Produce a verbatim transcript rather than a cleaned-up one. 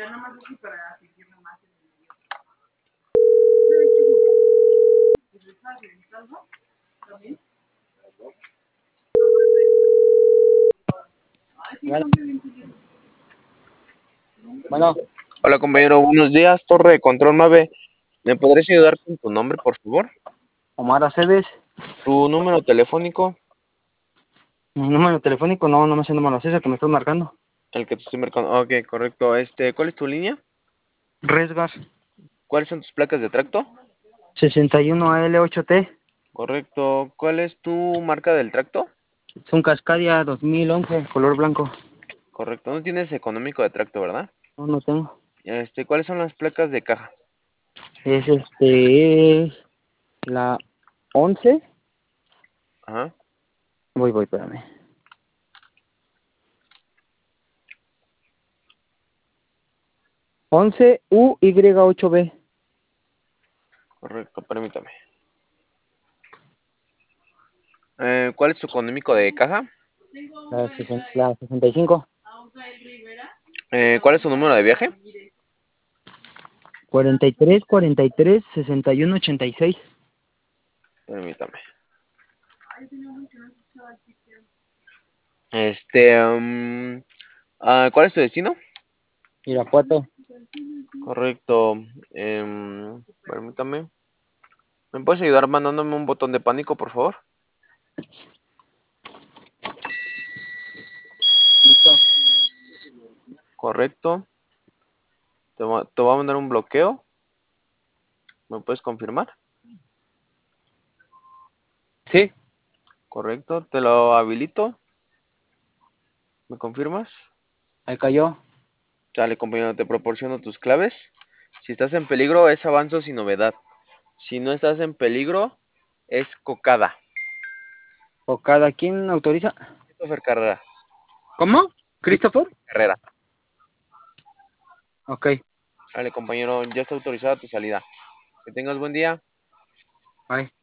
Bueno, bueno, Hola compañero, buenos días, Torre de Control nueve. ¿Me podrías ayudar con tu nombre, por favor? Omar Aceves, Tu número telefónico, mi número telefónico, no, no me sé el número, es el que me estás marcando. el que te estoy marcando. Ok, correcto. Este, ¿cuál es tu línea? Resgar, ¿Cuáles son tus placas de tracto? sesenta y uno A L ocho T, Correcto. ¿Cuál es tu marca del tracto? es un Cascadia dos mil once, color blanco. Correcto. No tienes económico de tracto, ¿verdad? No, no tengo. Este, ¿cuáles son las placas de caja? Es este, es la once. Ajá, Voy, voy, espérame. once U Y ocho B, correcto, permítame. Eh, ¿cuál es tu económico de caja? la, sesen- la sesenta y cinco, Eh, ¿cuál es tu número de viaje? cuarenta y tres, cuarenta y tres, sesenta y uno, ochenta y seis. Permítame. Este, mm, ah, ¿cuál es tu destino? Irapuato. Correcto. em, permítame. ¿Me puedes ayudar mandándome un botón de pánico, por favor? Listo. Correcto. Te va- te voy a mandar un bloqueo. ¿Me puedes confirmar? Sí, Correcto. Te lo habilito. ¿Me confirmas? ahí cayó. Dale, compañero, te proporciono tus claves. Si estás en peligro, es avanzo sin novedad. Si no estás en peligro, es cocada. ¿O cada quien autoriza? Christopher Carrera. ¿Cómo? Christopher ¿Christopher? Carrera. Ok, Dale, compañero, ya está autorizada tu salida. Que tengas buen día. bye.